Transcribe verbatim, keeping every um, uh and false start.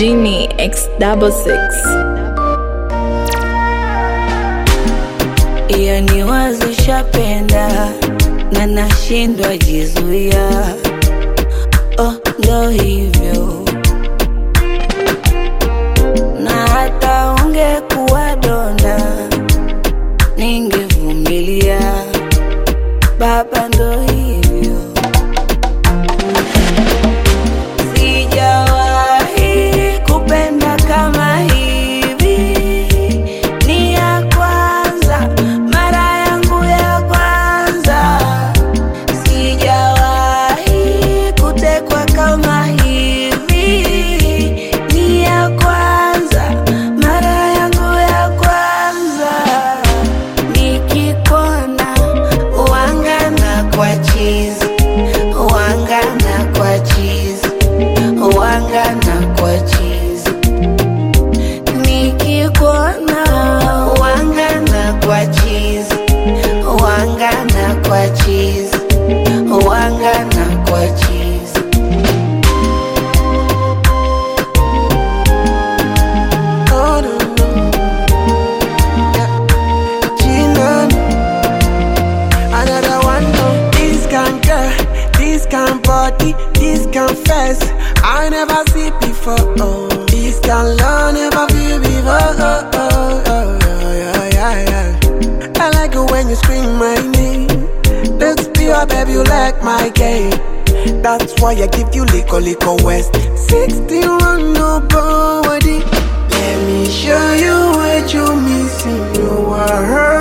Genie X double six. Yani wazi shapenda na nashindwa jizuia. Oh, ndo hivyo. Na hata ungekuwa donda ningevumilia. Baba, ndo hivyo. Sijawahi kupenda kama hivi. Ni ya kwanza, mara yangu ya kwanza. Sijawahi kutekwa kama hivi. Ni ya kwanza, mara yangu ya kwanza. Nikikuona wangana kwa chizi, wangana kwa chizi, wangana kwa chizi. Nikikuona wangana kwa chizi, wangana kwa chizi, wangana kwa chizi. Oh, no, no. Yeah. Gina, another one, no. This kind girl, this kind body, this kind face I never see before. Oh, this kind love never feel before. Oh, oh, oh, yeah, yeah, yeah. I like it when you scream my name. Let's be a baby, you like my game. That's why I give you lico, lico west. sixteen run nobody. Let me show you what you're missing. You are hurt.